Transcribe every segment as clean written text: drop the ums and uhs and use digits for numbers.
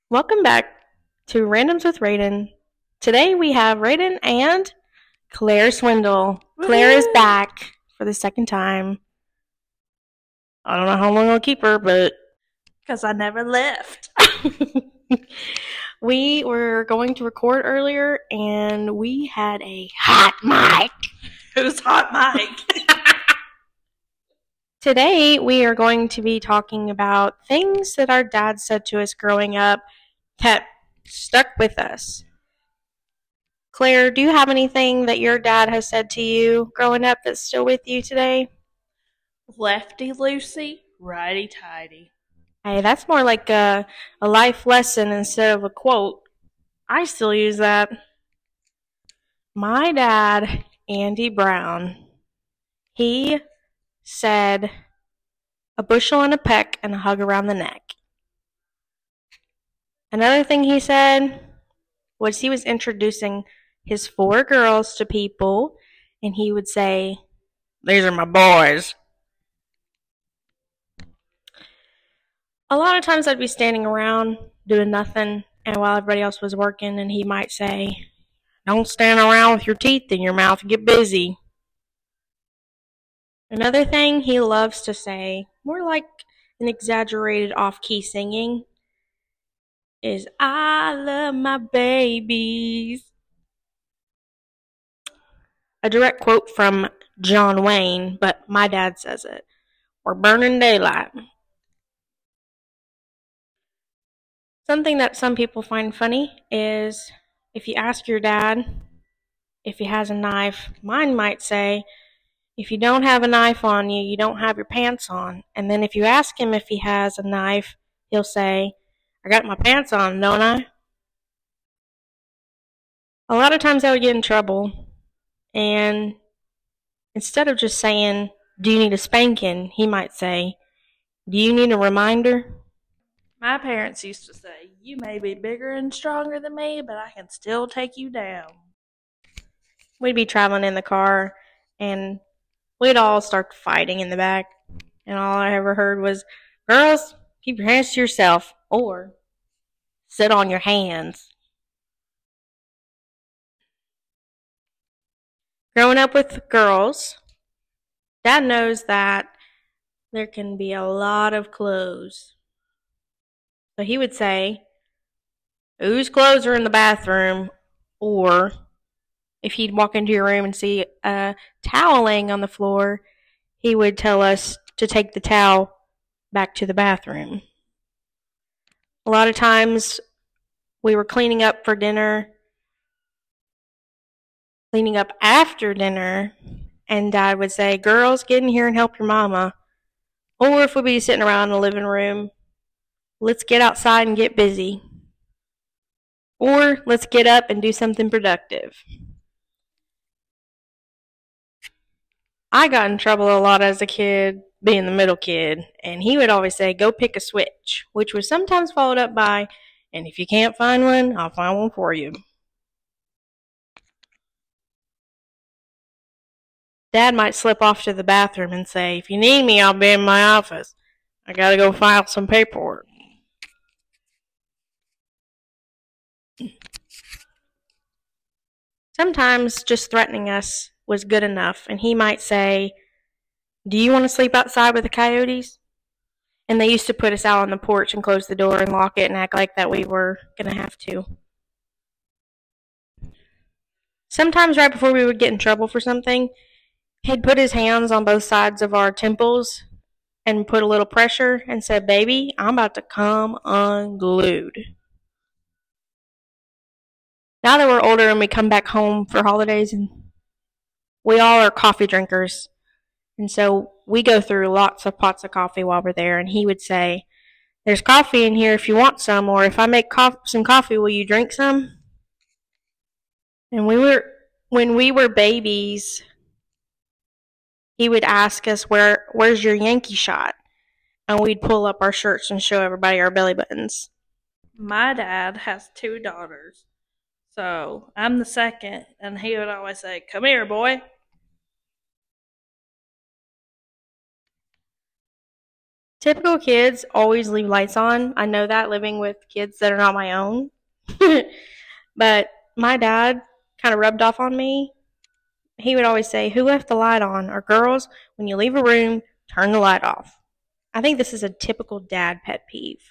Welcome back to Randoms with Raiden. Today we have Raiden and Claire Swindle. Claire is back for the second time. I don't know how long I'll keep her, but Because I never left. we were going to record earlier and we had a hot mic. Who's hot Mike? Today we are going to be talking about things that our dad said to us growing up that stuck with us. Claire, do you have anything that your dad has said to you growing up that's still with you today? Lefty loosey, righty tighty. Hey, that's more like a life lesson instead of a quote. I still use that. My dad, Andy Brown, he said a bushel and a peck and a hug around the neck. Another thing he said was he was introducing his 4 girls to people, and he would say, "These are my boys." A lot of times I'd be standing around doing nothing, and while everybody else was working, and he might say, "Don't stand around with your teeth in your mouth, get busy." Another thing he loves to say, more like an exaggerated off-key singing, is, "I love my babies." A direct quote from John Wayne, but my dad says it. "We're burning daylight." Something that some people find funny is if you ask your dad if he has a knife, mine might say, "If you don't have a knife on you, you don't have your pants on." And then if you ask him if he has a knife, he'll say, "I got my pants on, don't I?" A lot of times I would get in trouble, and instead of just saying, "Do you need a spanking?" he might say, "Do you need a reminder?" My parents used to say, "You may be bigger and stronger than me, but I can still take you down." We'd be traveling in the car, and we'd all start fighting in the back, and all I ever heard was, "Girls, keep your hands to yourself," or "Sit on your hands." Growing up with girls, Dad knows that there can be a lot of clothes. So he would say, "Whose clothes are in the bathroom?" Or if he'd walk into your room and see a towel laying on the floor, he would tell us to take the towel back to the bathroom. A lot of times we were cleaning up for dinner, cleaning up after dinner, and Dad would say, "Girls, get in here and help your mama." Or if we'd be sitting around in the living room, "Let's get outside and get busy." Or let's get up and do something productive. I got in trouble a lot as a kid, being the middle kid, and he would always say, "Go pick a switch," which was sometimes followed up by, "And if you can't find one, I'll find one for you." Dad might slip off to the bathroom and say, "If you need me, I'll be in my office. I gotta go file some paperwork." Sometimes just threatening us was good enough, and he might say, "Do you want to sleep outside with the coyotes?" And they used to put us out on the porch and close the door and lock it and act like that we were going to have to. Sometimes right before we would get in trouble for something, he'd put his hands on both sides of our temples and put a little pressure and said, "Baby, I'm about to come unglued." Now that we're older and we come back home for holidays, and we all are coffee drinkers, and so we go through lots of pots of coffee while we're there, and he would say, "There's coffee in here if you want some, or if I make some coffee, will you drink some?" And when we were babies, he would ask us, "Where's your Yankee shot?" And we'd pull up our shirts and show everybody our belly buttons. My dad has 2 daughters. So I'm the second, and he would always say, "Come here, boy." Typical kids always leave lights on. I know that living with kids that are not my own. But my dad kind of rubbed off on me. He would always say, "Who left the light on?" Or, "Girls, when you leave a room, turn the light off." I think this is a typical dad pet peeve.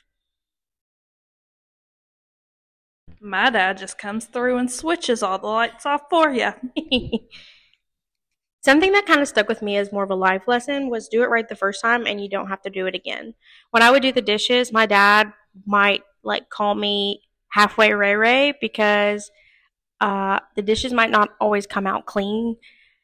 My dad just comes through and switches all the lights off for you. Something that kind of stuck with me as more of a life lesson was do it right the first time and you don't have to do it again. When I would do the dishes, my dad might like call me halfway Ray Ray because the dishes might not always come out clean,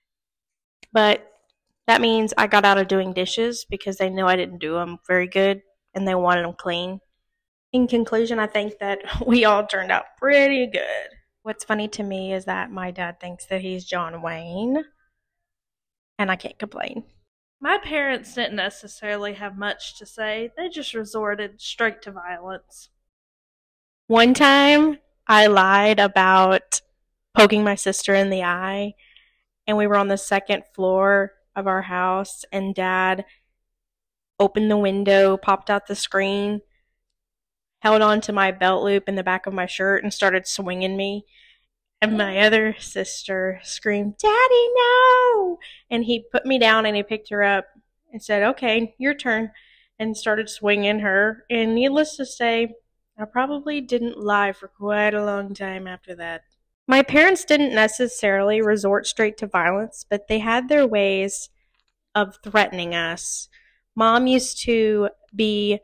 but that means I got out of doing dishes because they knew I didn't do them very good and they wanted them clean. In conclusion, I think that we all turned out pretty good. What's funny to me is that my dad thinks that he's John Wayne, and I can't complain. My parents didn't necessarily have much to say, they just resorted straight to violence. One time, I lied about poking my sister in the eye, and we were on the second floor of our house, and Dad opened the window, popped out the screen, held onto my belt loop in the back of my shirt, and started swinging me. And my other sister screamed, "Daddy, no!" And he put me down and he picked her up and said, "Okay, your turn," and started swinging her. And needless to say, I probably didn't lie for quite a long time after that. My parents didn't necessarily resort straight to violence, but they had their ways of threatening us. Mom used to be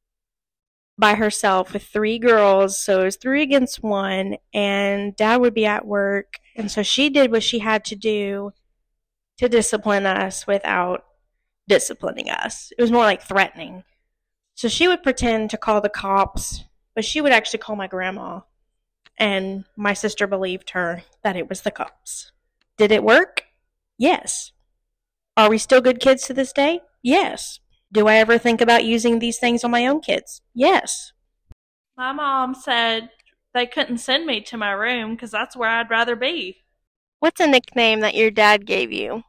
by herself with three girls, so it was 3 against 1, and Dad would be at work, and so she did what she had to do to discipline us without disciplining us. It was more like threatening. So she would pretend to call the cops, but she would actually call my grandma, and my sister believed her that it was the cops. Did it work? Yes. Are we still good kids to this day? Yes. Do I ever think about using these things on my own kids? Yes. My mom said they couldn't send me to my room because that's where I'd rather be. What's a nickname that your dad gave you?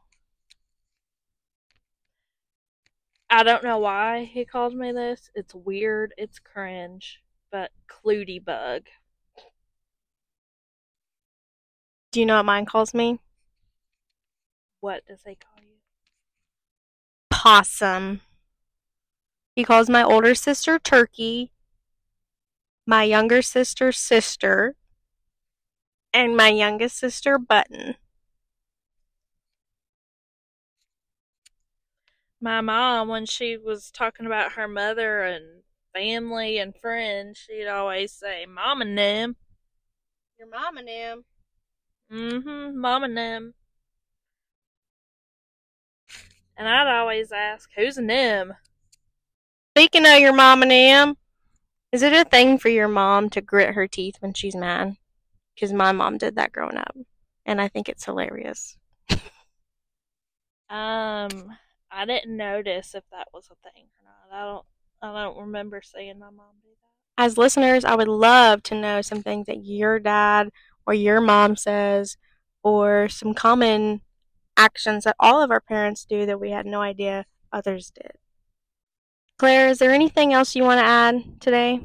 I don't know why he called me this. It's weird, it's cringe, but Clutie Bug. Do you know what mine calls me? What does he call you? Possum. He calls my older sister Turkey, my younger sister Sister, and my youngest sister Button. My mom, when she was talking about her mother and family and friends, she'd always say, "Mom and them." Your mom and him. Mom and them. And I'd always ask, "Who's an them?" Speaking of your mom and him, is it a thing for your mom to grit her teeth when she's mad? Because my mom did that growing up, and I think it's hilarious. I didn't notice if that was a thing or not. I don't remember seeing my mom do that. As listeners, I would love to know some things that your dad or your mom says, or some common actions that all of our parents do that we had no idea others did. Claire, is there anything else you want to add today?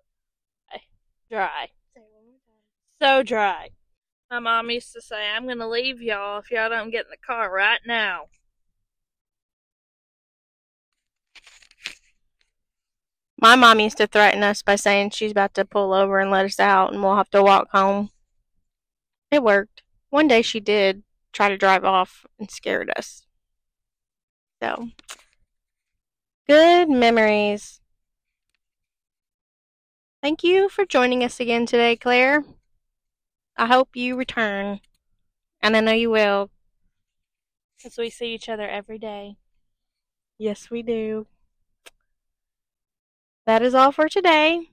Dry. So dry. My mom used to say, "I'm going to leave y'all if y'all don't get in the car right now." My mom used to threaten us by saying she's about to pull over and let us out and we'll have to walk home. It worked. One day she did try to drive off and scared us. So, good memories. Thank you for joining us again today, Claire. I hope you return. And I know you will. Because we see each other every day. Yes, we do. That is all for today.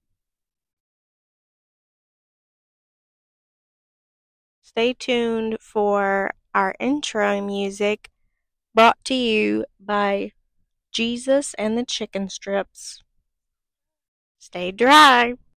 Stay tuned for our intro music brought to you by Jesus and the Chicken Strips. Stay dry.